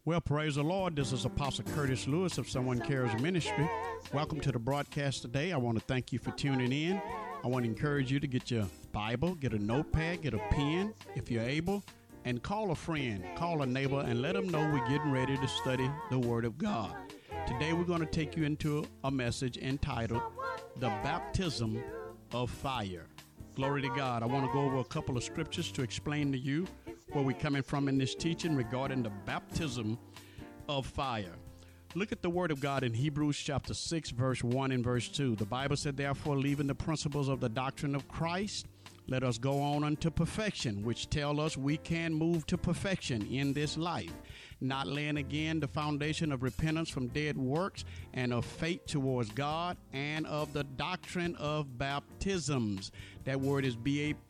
Well, praise the Lord. This is Apostle Curtis Lewis of Someone Cares Ministry. Welcome to the broadcast today. I want to thank you for tuning in. I want to encourage you to get your Bible, get a notepad, get a pen if you're able, and call a friend, call a neighbor, and let them know we're getting ready to study the Word of God. Today we're going to take you into a message entitled, The Baptism of Fire. Glory to God. I want to go over a couple of scriptures to explain to you where we're coming from in this teaching regarding the baptism of fire. Look at the Word of God in Hebrews chapter 6, verse 1 and verse 2. The Bible said, therefore, leaving the principles of the doctrine of Christ, let us go on unto perfection, which tell us we can move to perfection in this life, not laying again the foundation of repentance from dead works and of faith towards God and of the doctrine of baptisms. That word is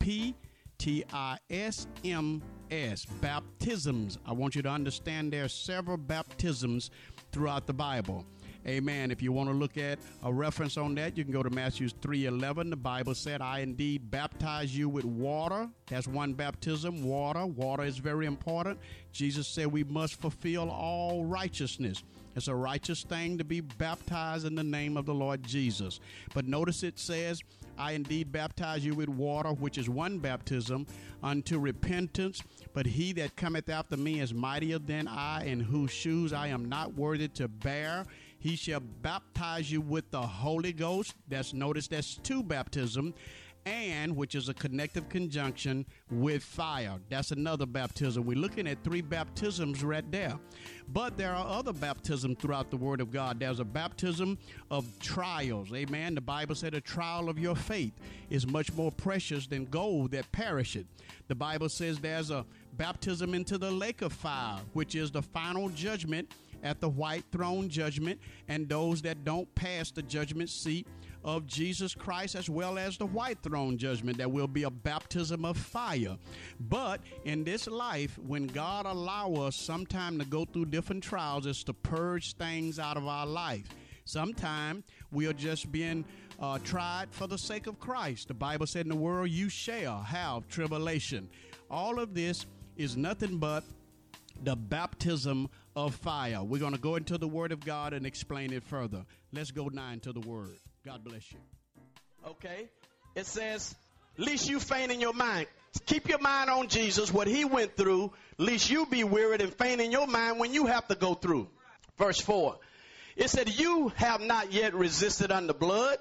B-A-P-T-I-S-M-S, baptisms. I want you to understand there are several baptisms throughout the Bible. Amen. If you want to look at a reference on that, you can go to Matthew 3:11. The Bible said, I indeed baptize you with water. That's one baptism, water. Water is very important. Jesus said we must fulfill all righteousness. It's a righteous thing to be baptized in the name of the Lord Jesus. But notice it says, I indeed baptize you with water, which is one baptism, unto repentance. But he that cometh after me is mightier than I, in whose shoes I am not worthy to bear. He shall baptize you with the Holy Ghost. Notice that's two baptisms. And, which is a connective conjunction, with fire. That's another baptism. We're looking at three baptisms right there. But there are other baptisms throughout the Word of God. There's a baptism of trials. Amen. The Bible said a trial of your faith is much more precious than gold that perisheth. The Bible says there's a baptism into the lake of fire, which is the final judgment at the white throne judgment, and those that don't pass the judgment seat of Jesus Christ, as well as the white throne judgment. There will be a baptism of fire. But in this life, when God allow us sometime to go through different trials, is to purge things out of our life. Sometimes we are just being tried for the sake of Christ. The Bible said, in the world you shall have tribulation. All of this is nothing but the baptism of fire. We're going to go into the Word of God and explain it further. Let's go now into the Word. God bless you. Okay. It says, least you faint in your mind. Keep your mind on Jesus, what he went through, lest you be wearied and faint in your mind when you have to go through. Verse 4. It said, you have not yet resisted unto blood.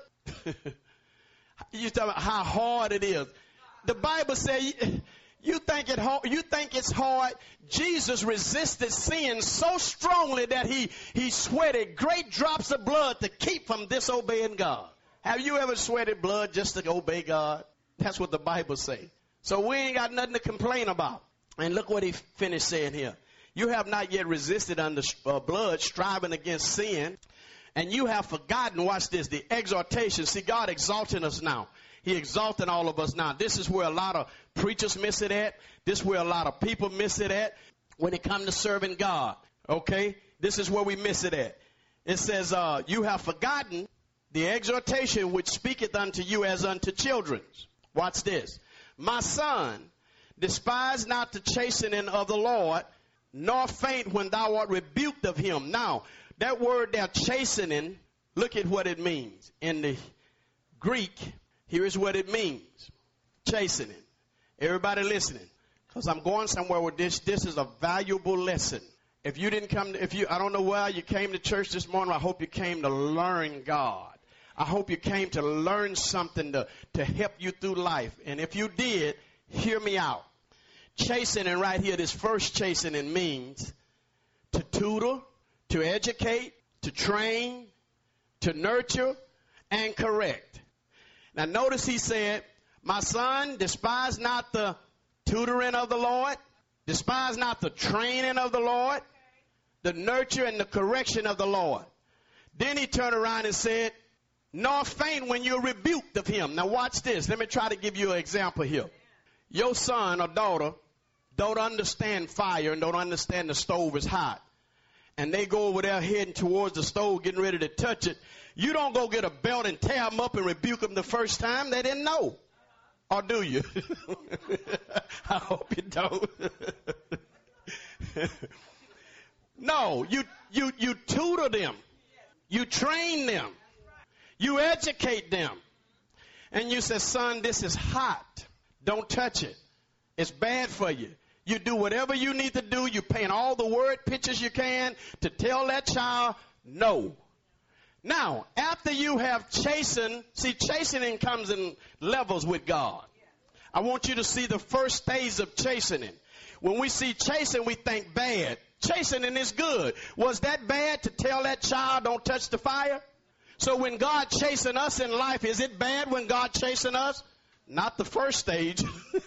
You talk about how hard it is. The Bible says, you think it's hard. Jesus resisted sin so strongly that he sweated great drops of blood to keep from disobeying God. Have you ever sweated blood just to obey God? That's what the Bible says. So we ain't got nothing to complain about. And look what he finished saying here. You have not yet resisted under blood, striving against sin. And you have forgotten, watch this, the exhortation. See, God exalting us now. He exalting all of us now. This is where a lot of preachers miss it at. This is where a lot of people miss it at when it comes to serving God. Okay? This is where we miss it at. It says, you have forgotten the exhortation which speaketh unto you as unto children. Watch this. My son, despise not the chastening of the Lord, nor faint when thou art rebuked of him. Now, that word there, chastening, look at what it means. In the Greek, here is what it means. Chastening. Everybody listening. Because I'm going somewhere with this. This is a valuable lesson. If you didn't come, I don't know why you came to church this morning. I hope you came to learn God. I hope you came to learn something to help you through life. And if you did, hear me out. Chastening right here, this first chastening means to tutor, to educate, to train, to nurture, and correct. Now notice he said, my son, despise not the tutoring of the Lord, despise not the training of the Lord, the nurture and the correction of the Lord. Then he turned around and said, nor faint when you're rebuked of him. Now watch this. Let me try to give you an example here. Your son or daughter don't understand fire and don't understand the stove is hot. And they go over there heading towards the stove, getting ready to touch it. You don't go get a belt and tear them up and rebuke them the first time. They didn't know. Or do you? I hope you don't. No, you tutor them. You train them. You educate them. And you say, son, this is hot. Don't touch it. It's bad for you. You do whatever you need to do. You paint all the word pictures you can to tell that child no. Now, after you have chastened, see, chastening comes in levels with God. I want you to see the first stage of chastening. When we see chastening, we think bad. Chastening is good. Was that bad to tell that child don't touch the fire? So when God chasing us in life, is it bad when God chasing us? Not the first stage.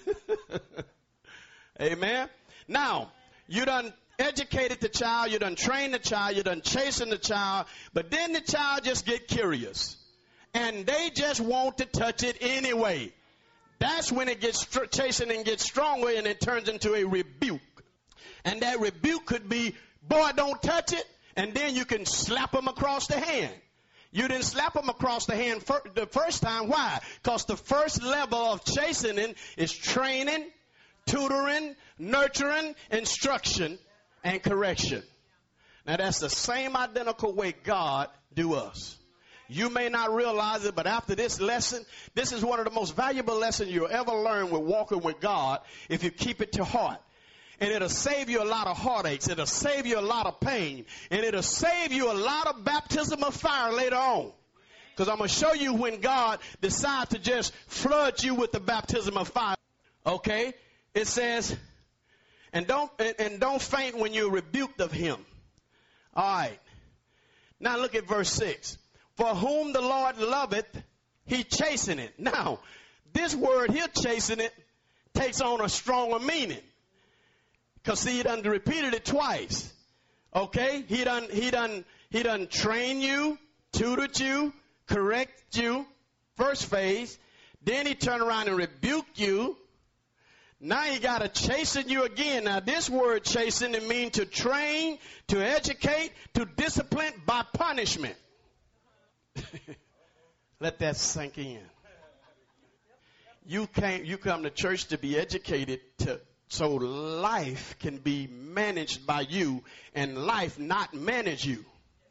Amen. Now, you done educated the child, you done trained the child, you done chasing the child, but then the child just get curious. And they just want to touch it anyway. That's when it gets chasing and gets stronger and it turns into a rebuke. And that rebuke could be, boy, don't touch it. And then you can slap them across the hand. You didn't slap them across the hand the first time. Why? Because the first level of chastening is training, tutoring, nurturing, instruction, and correction. Now that's the same identical way God do us. You may not realize it, but after this lesson, this is one of the most valuable lessons you'll ever learn with walking with God if you keep it to heart. And it'll save you a lot of heartaches. It'll save you a lot of pain. And it'll save you a lot of baptism of fire later on. Because I'm going to show you when God decides to just flood you with the baptism of fire. Okay? It says, and don't faint when you're rebuked of him. All right. Now look at verse 6. For whom the Lord loveth, he chasteneth. Now, this word here, chasteneth, takes on a stronger meaning. Because see, he done repeated it twice. Okay? He done train you, tutored you, correct you, first phase. Then he turned around and rebuked you. Now he got to chasten you again. Now this word chasten, it means to train, to educate, to discipline by punishment. Let that sink in. You come to church to be educated so life can be managed by you and life not manage you.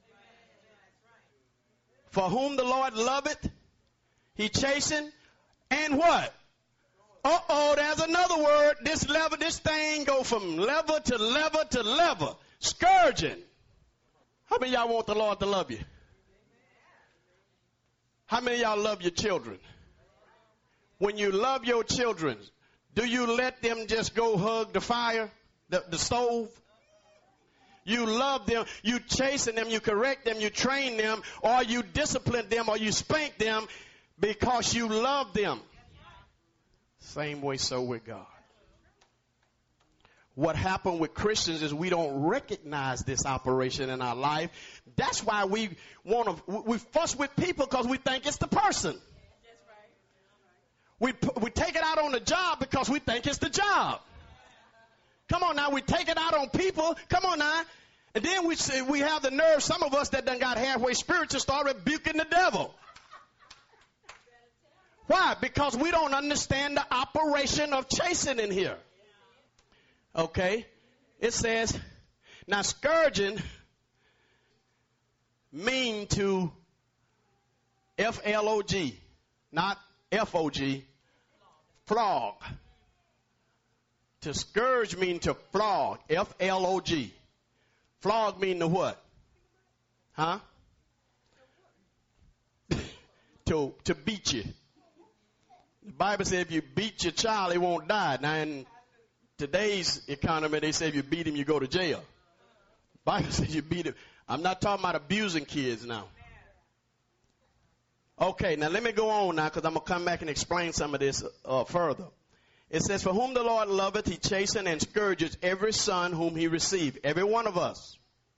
For whom the Lord loveth, he chasten, and what? There's another word. This thing go from level to level to level. Scourging. How many of y'all want the Lord to love you? How many of y'all love your children? When you love your children, do you let them just go hug the fire, the stove? You love them, you chasten them, you correct them, you train them, or you discipline them, or you spank them because you love them. Same way so with God. What happened with Christians is we don't recognize this operation in our life. That's why we fuss with people because we think it's the person. We take it out on the job because we think it's the job. Come on now, we take it out on people. Come on now. And then we have the nerve, some of us that done got halfway spiritual, start rebuking the devil. Why? Because we don't understand the operation of chastening here. Okay? It says, now scourging mean to F-L-O-G, not F-O-G, flog. To scourge mean to flog, F-L-O-G. Flog mean to what? Huh? to beat you. The Bible says if you beat your child, he won't die. Now in today's economy, they say if you beat him, you go to jail. The Bible says you beat him. I'm not talking about abusing kids now. Okay, now let me go on now because I'm going to come back and explain some of this further. It says, for whom the Lord loveth, he chasteneth and scourges every son whom he received. Every one of us.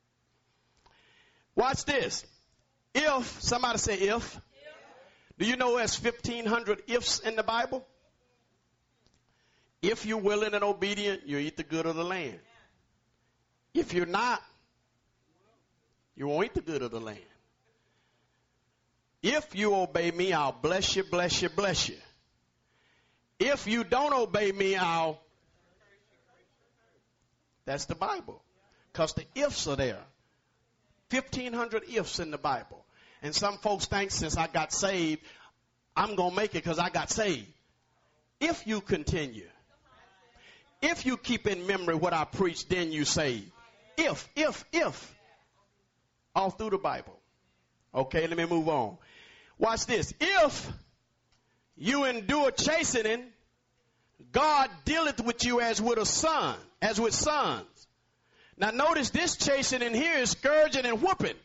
Watch this. If, somebody say if. Do you know there's 1,500 ifs in the Bible? If you're willing and obedient, you eat the good of the land. If you're not, you won't eat the good of the land. If you obey me, I'll bless you, bless you, bless you. If you don't obey me, that's the Bible. because the ifs are there. 1,500 ifs in the Bible. And some folks think since I got saved, I'm going to make it because I got saved. If you continue, if you keep in memory what I preach, then you saved. If. All through the Bible. Okay, let me move on. Watch this. If you endure chastening, God dealeth with you as with a son, as with sons. Now notice this chastening here is scourging and whooping.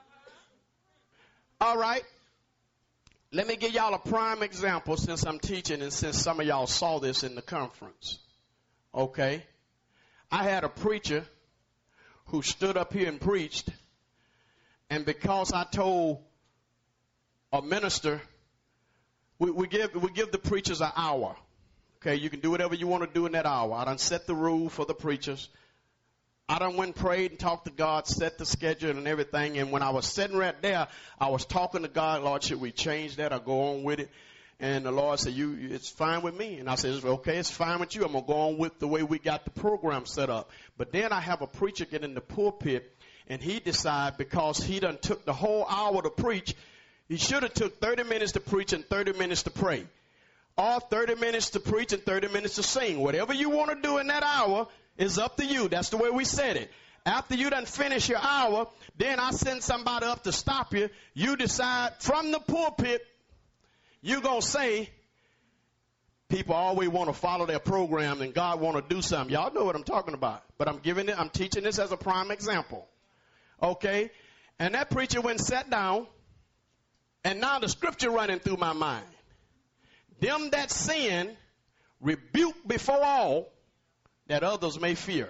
All right. Let me give y'all a prime example since I'm teaching and since some of y'all saw this in the conference. Okay. I had a preacher who stood up here and preached, and because I told a minister, we give the preachers an hour. Okay, you can do whatever you want to do in that hour. I done set the rule for the preachers. I done went and prayed and talked to God, set the schedule and everything. And when I was sitting right there, I was talking to God, Lord, should we change that or go on with it? And the Lord said, it's fine with me. And I said, okay, it's fine with you. I'm going to go on with the way we got the program set up. But then I have a preacher get in the pulpit, and he decided because he done took the whole hour to preach, he should have took 30 minutes to preach and 30 minutes to pray. Or 30 minutes to preach and 30 minutes to sing. Whatever you want to do in that hour is up to you. That's the way we said it. After you done finish your hour, then I send somebody up to stop you. You decide from the pulpit, you're going to say, people always want to follow their program and God want to do something. Y'all know what I'm talking about. But I'm teaching this as a prime example. Okay? And that preacher went and sat down, and now the scripture running through my mind. Them that sin, rebuke before all, that others may fear.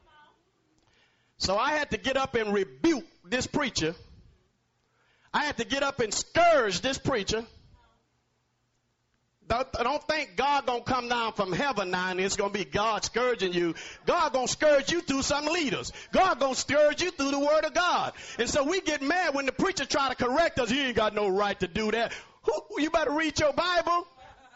So I had to get up and rebuke this preacher. I had to get up and scourge this preacher. Don't think God going to come down from heaven now and it's going to be God scourging you. God going to scourge you through some leaders. God going to scourge you through the word of God. And so we get mad when the preacher try to correct us. You ain't got no right to do that. You better read your Bible.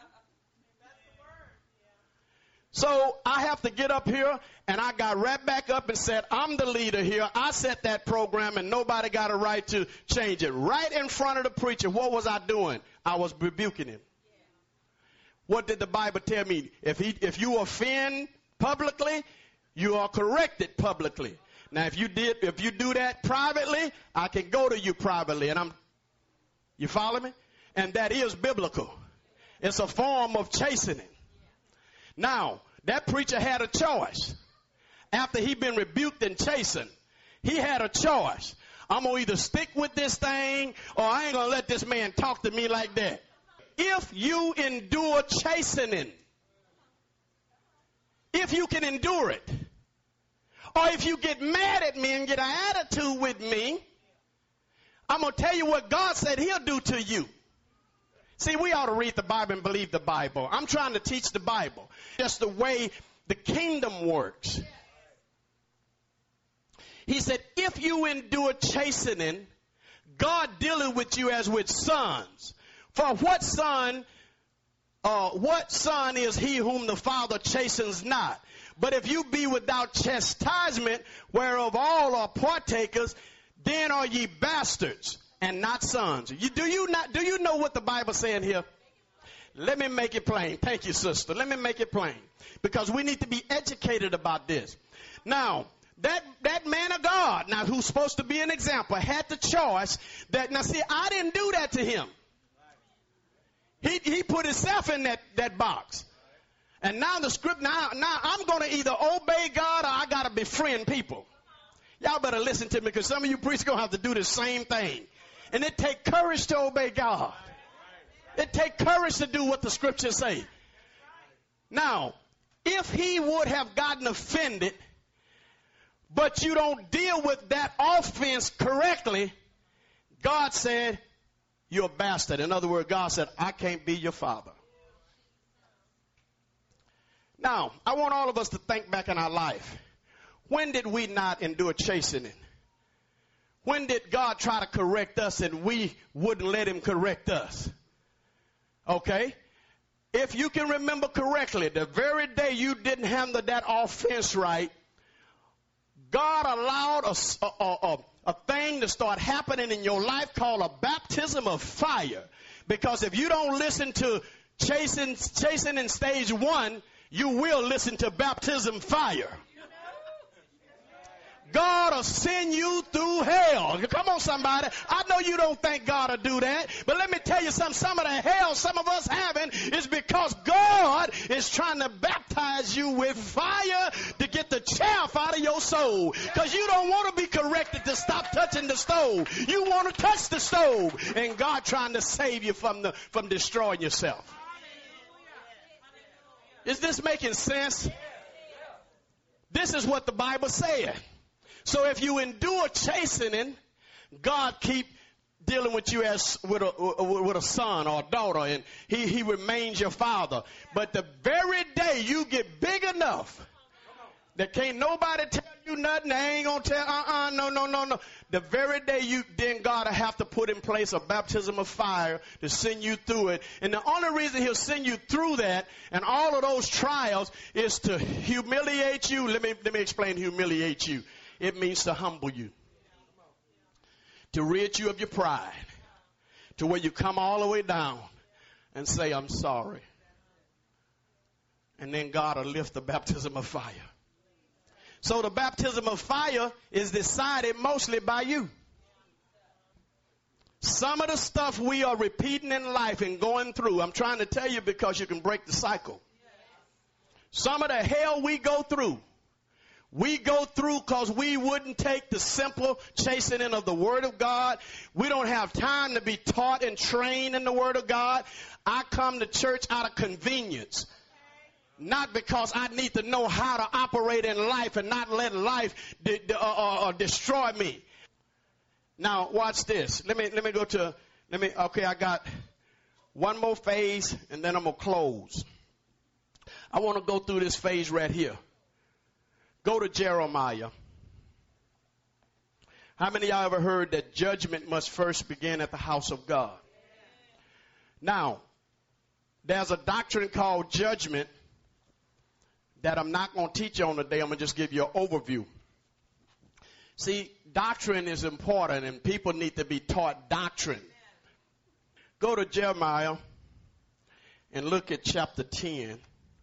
So I have to get up here, and I got right back up and said, I'm the leader here. I set that program, and nobody got a right to change it. Right in front of the preacher, what was I doing? I was rebuking him. What did the Bible tell me? If you offend publicly, you are corrected publicly. Now, if you do that privately, I can go to you privately, and you follow me? And that is biblical. It's a form of chastening. Now, that preacher had a choice. After he'd been rebuked and chastened, he had a choice. I'm going to either stick with this thing, or I ain't going to let this man talk to me like that. If you endure chastening, if you can endure it, or if you get mad at me and get an attitude with me, I'm going to tell you what God said he'll do to you. See, we ought to read the Bible and believe the Bible. I'm trying to teach the Bible. That's the way the kingdom works. He said, if you endure chastening, God dealeth with you as with sons. For what son is he whom the Father chastens not? But if you be without chastisement, whereof all are partakers, then are ye bastards and not sons. Do you know what the Bible's saying here? Let me make it plain. Thank you, sister. Let me make it plain. Because we need to be educated about this. Now, that man of God, now who's supposed to be an example, had the choice that, now see, I didn't do that to him. He put himself in that box. And now the script, now I'm going to either obey God or I got to befriend people. Y'all better listen to me because some of you priests going to have to do the same thing. And it take courage to obey God. It take courage to do what the scriptures say. Now, if he would have gotten offended, but you don't deal with that offense correctly, God said, you're a bastard. In other words, God said, I can't be your father. Now, I want all of us to think back in our life. When did we not endure chastening? When did God try to correct us and we wouldn't let him correct us? Okay? If you can remember correctly, the very day you didn't handle that offense right, God allowed a thing to start happening in your life called a baptism of fire. Because if you don't listen to chasing in stage 1, you will listen to baptism fire. God will send you through hell. Come on, somebody. I know you don't think God will do that, but let me tell you something. Some of the hell some of us having is because God is trying to baptize you with fire to get the chaff out of your soul. Because you don't want to be corrected to stop touching the stove. You want to touch the stove, and God trying to save you from destroying yourself. Is this making sense? This is what the Bible said. So if you endure chastening, God keep dealing with you as with a son or a daughter, and he remains your father. But the very day you get big enough that can't nobody tell you nothing, they ain't gonna tell, no. The very day then God will have to put in place a baptism of fire to send you through it. And the only reason he'll send you through that and all of those trials is to humiliate you. Let me explain humiliate you. It means to humble you, to rid you of your pride, to where you come all the way down and say, I'm sorry. And then God will lift the baptism of fire. So the baptism of fire is decided mostly by you. Some of the stuff we are repeating in life and going through, I'm trying to tell you because you can break the cycle. Some of the hell we go through because we wouldn't take the simple chastening of the Word of God. We don't have time to be taught and trained in the Word of God. I come to church out of convenience, not because I need to know how to operate in life and not let life destroy me. Now, watch this. Okay, I got one more phase, and then I'm going to close. I want to go through this phase right here. Go to Jeremiah. How many of y'all ever heard that judgment must first begin at the house of God? Now, there's a doctrine called judgment that I'm not going to teach you on today. I'm going to just give you an overview. See, doctrine is important, and people need to be taught doctrine. Go to Jeremiah and look at chapter 10,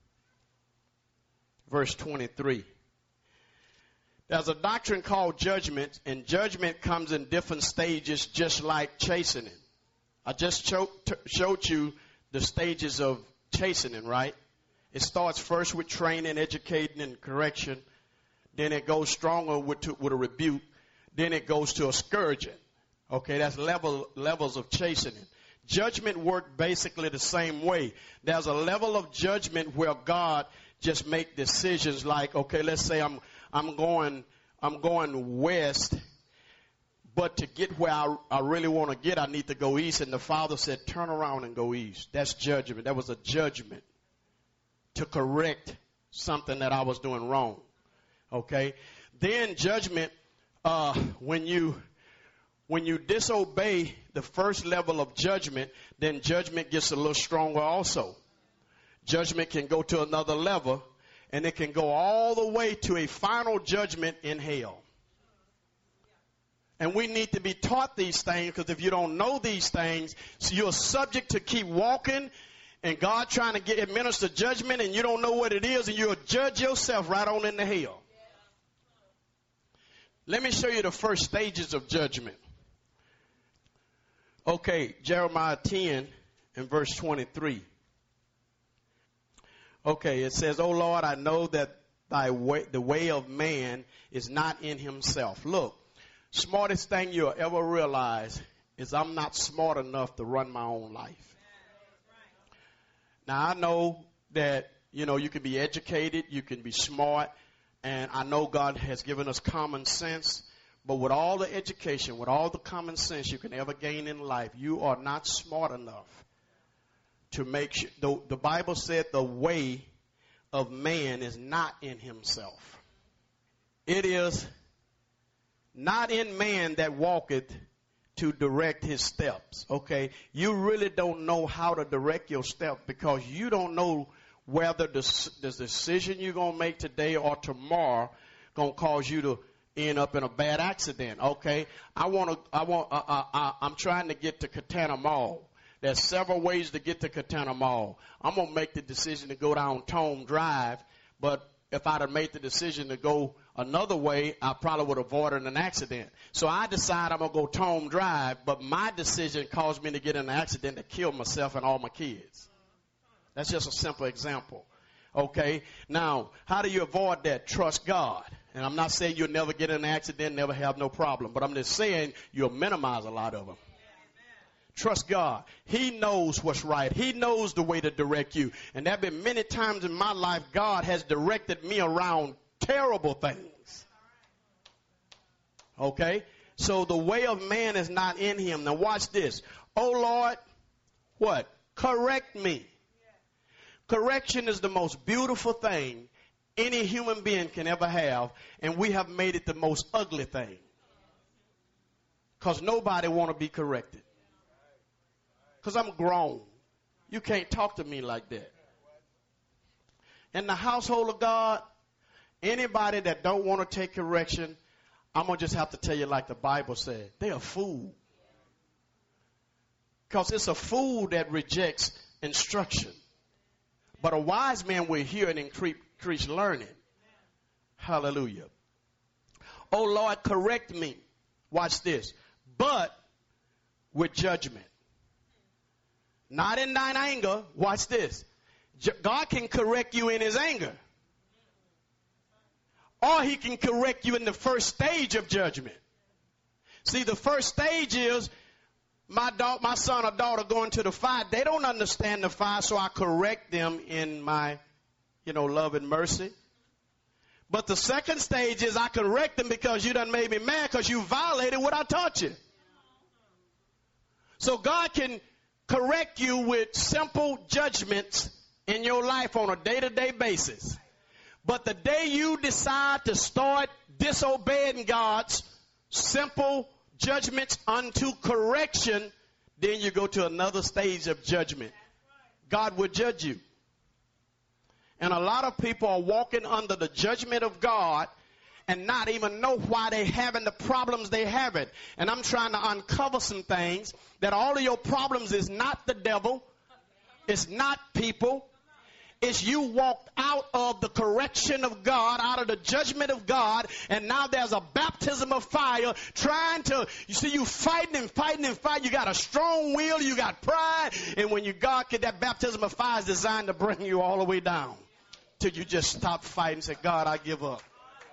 verse 23. There's a doctrine called judgment, and judgment comes in different stages, just like chastening. I just showed you the stages of chastening, right? It starts first with training, educating, and correction. Then it goes stronger with a rebuke. Then it goes to a scourging. Okay, that's levels of chastening. Judgment work basically the same way. There's a level of judgment where God just make decisions like, okay, let's say I'm going west, but to get where I really want to get, I need to go east. And the Father said, turn around and go east. That's judgment. That was a judgment to correct something that I was doing wrong. Okay? Then judgment, when you disobey the first level of judgment, then judgment gets a little stronger also. Judgment can go to another level, and it can go all the way to a final judgment in hell. And we need to be taught these things, because if you don't know these things, so you're subject to keep walking, and God trying to administer judgment, and you don't know what it is, and you'll judge yourself right on into hell. Let me show you the first stages of judgment. Okay, Jeremiah 10 and verse 23. Okay, it says, "O Lord, I know that the way of man is not in himself." Look, smartest thing you'll ever realize is I'm not smart enough to run my own life. Now, I know that, you can be educated, you can be smart, and I know God has given us common sense, but with all the education, with all the common sense you can ever gain in life, you are not smart enough to make sure. The Bible said the way of man is not in himself. It is not in man that walketh to direct his steps. Okay, you really don't know how to direct your steps, because you don't know whether the decision you're going to make today or tomorrow going to cause you end up in a bad accident. Okay, I'm trying to get to Katana Mall. There's several ways to get to Katana Mall. I'm going to make the decision to go down Tome Drive, but if I'd have made the decision to go another way, I probably would have avoided an accident. So I decide I'm going to go Tome Drive, but my decision caused me to get in an accident that killed myself and all my kids. That's just a simple example. Okay, now, how do you avoid that? Trust God. And I'm not saying you'll never get in an accident, never have no problem, but I'm just saying you'll minimize a lot of them. Trust God. He knows what's right. He knows the way to direct you. And there have been many times in my life God has directed me around terrible things. Okay? So the way of man is not in him. Now watch this. Oh Lord, what? Correct me. Correction is the most beautiful thing any human being can ever have. And we have made it the most ugly thing. Because nobody want to be corrected. Because I'm grown. You can't talk to me like that. In the household of God, anybody that don't want to take correction, I'm going to just have to tell you like the Bible said, they're a fool. Because it's a fool that rejects instruction. But a wise man will hear and increase learning. Hallelujah. Oh Lord, correct me. Watch this. But with judgment. Not in thine anger. Watch this. God can correct you in his anger. Or he can correct you in the first stage of judgment. See, the first stage is my son or daughter going to the fire. They don't understand the fire, so I correct them in my, love and mercy. But the second stage is I correct them because you done made me mad because you violated what I taught you. So God can correct you with simple judgments in your life on a day-to-day basis. But the day you decide to start disobeying God's simple judgments unto correction, then you go to another stage of judgment. God will judge you. And a lot of people are walking under the judgment of God and not even know why they're having the problems they're having. And I'm trying to uncover some things that all of your problems is not the devil. It's not people. It's you walked out of the correction of God, out of the judgment of God, and now there's a baptism of fire you fighting and fighting and fighting. You got a strong will, you got pride, and when God get that baptism of fire is designed to bring you all the way down till you just stop fighting and say, God, I give up.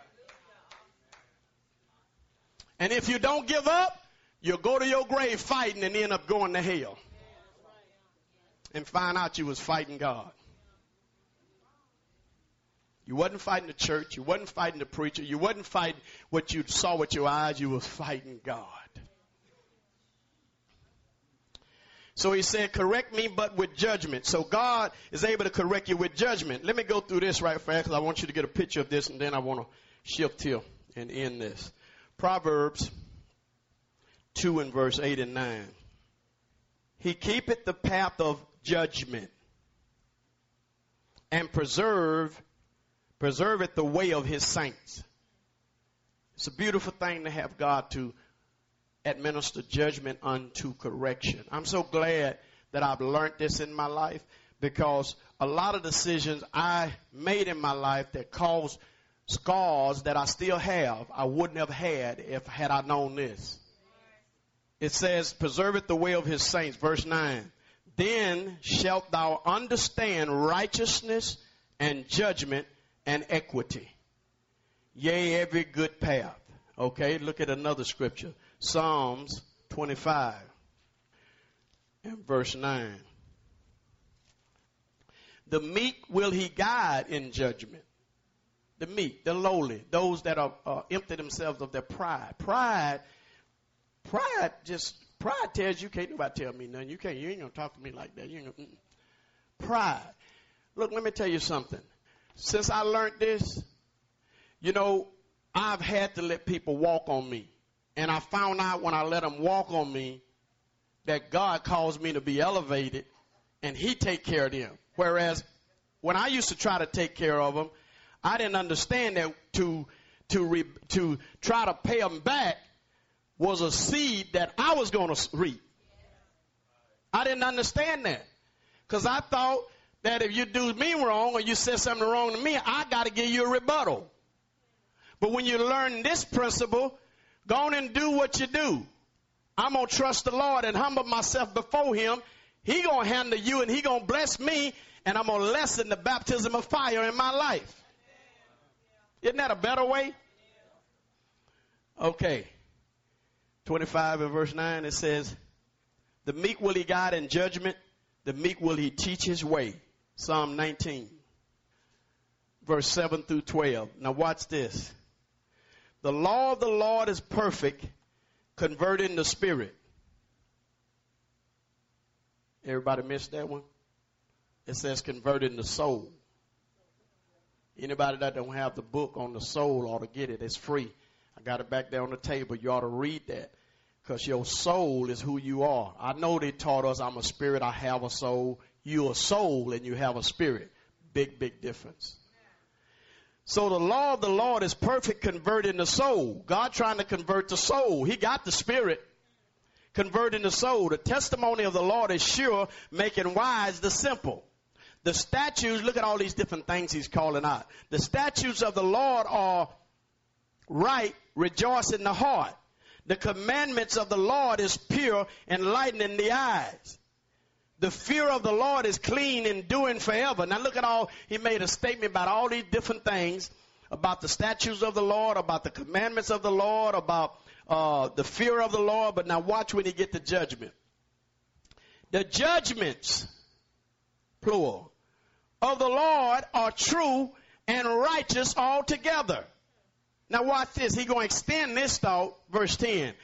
And if you don't give up, you'll go to your grave fighting and end up going to hell. And find out you was fighting God. You wasn't fighting the church. You wasn't fighting the preacher. You wasn't fighting what you saw with your eyes. You was fighting God. So he said, correct me, but with judgment. So God is able to correct you with judgment. Let me go through this right fast because I want you to get a picture of this, and then I want to shift here and end this. Proverbs 2 and verse 8 and 9. He keepeth the path of judgment and preserveth the way of his saints. It's a beautiful thing to have God to administer judgment unto correction. I'm so glad that I've learned this in my life, because a lot of decisions I made in my life that caused scars that I still have, I wouldn't have had had I known this. It says, preserveth the way of his saints. Verse 9. Then shalt thou understand righteousness and judgment and equity. Yea, every good path. Okay, look at another scripture. Psalms 25 and verse 9. The meek will he guide in judgment. The meek, the lowly, those that are empty themselves of their pride. Pride tells you can't nobody tell me nothing. You ain't gonna talk to me like that. Pride. Look, let me tell you something. Since I learned this, I've had to let people walk on me. And I found out when I let them walk on me that God calls me to be elevated and he take care of them. Whereas when I used to try to take care of them, I didn't understand that to to try to pay them back was a seed that I was going to reap. I didn't understand that because I thought that if you do me wrong or you said something wrong to me, I got to give you a rebuttal. But when you learn this principle, go on and do what you do. I'm going to trust the Lord and humble myself before him. He going to handle you and he going to bless me, and I'm going to lessen the baptism of fire in my life. Isn't that a better way? Okay. 25 and verse 9, it says, the meek will he guide in judgment, the meek will he teach his way. Psalm 19, verse 7 through 12. Now watch this. The law of the Lord is perfect, converting the spirit. Everybody missed that one? It says converting the soul. Anybody that don't have the book on the soul ought to get it. It's free. I got it back there on the table. You ought to read that because your soul is who you are. I know they taught us I'm a spirit, I have a soul. You're a soul and you have a spirit. Big, big difference. So the law of the Lord is perfect, converting the soul. God trying to convert the soul. He got the spirit, converting the soul. The testimony of the Lord is sure, making wise the simple. The statutes, look at all these different things he's calling out. The statutes of the Lord are right, rejoicing the heart. The commandments of the Lord is pure, enlightening the eyes. The fear of the Lord is clean, enduring forever. Now look at all, he made a statement about all these different things, about the statutes of the Lord, about the commandments of the Lord, about the fear of the Lord. But now watch when you get to judgment. The judgments, plural, of the Lord are true and righteous altogether. Now watch this. He's going to extend this thought, verse 10.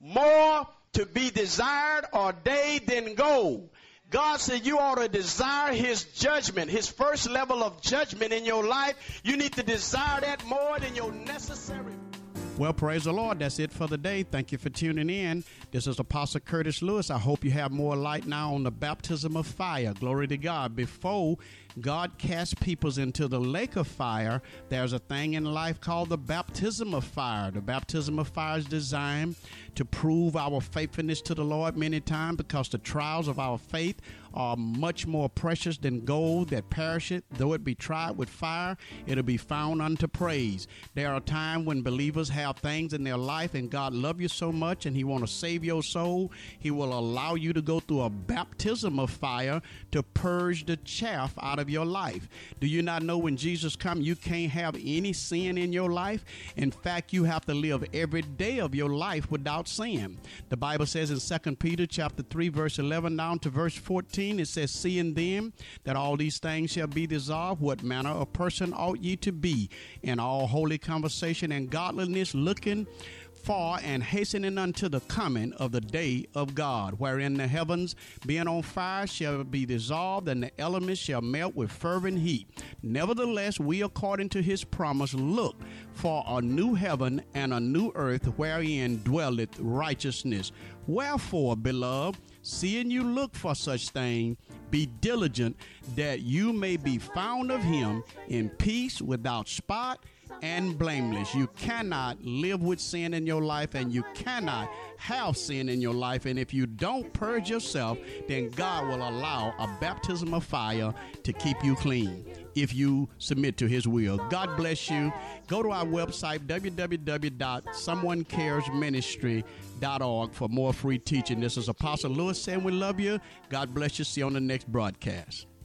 More to be desired are they than gold. God said you ought to desire his judgment, his first level of judgment in your life. You need to desire that more than your necessary. Well, praise the Lord. That's it for the day. Thank you for tuning in. This is Apostle Curtis Lewis. I hope you have more light now on the baptism of fire. Glory to God. Before God casts people into the lake of fire, there's a thing in life called the baptism of fire. The baptism of fire is designed to prove our faithfulness to the Lord many times, because the trials of our faith are much more precious than gold that perisheth. Though it be tried with fire, it'll be found unto praise. There are times when believers have things in their life and God loves you so much and he want to save your soul, he will allow you to go through a baptism of fire to purge the chaff out of your life. Do you not know when Jesus comes, you can't have any sin in your life? In fact, you have to live every day of your life without sin. The Bible says in 2 Peter chapter 3, verse 11 down to verse 14, it says, seeing then that all these things shall be dissolved, what manner of person ought ye to be in all holy conversation and godliness, looking for and hastening unto the coming of the day of God, wherein the heavens being on fire shall be dissolved, and the elements shall melt with fervent heat. Nevertheless, we according to his promise look for a new heaven and a new earth, wherein dwelleth righteousness. Wherefore, beloved, seeing you look for such things, be diligent that you may be found of him in peace, without spot and blameless. You cannot live with sin in your life, and you cannot have sin in your life. And if you don't purge yourself, then God will allow a baptism of fire to keep you clean if you submit to his will. God bless you. Go to our website, www.someonecaresministry.org, for more free teaching. This is Apostle Lewis saying we love you. God bless you. See you on the next broadcast.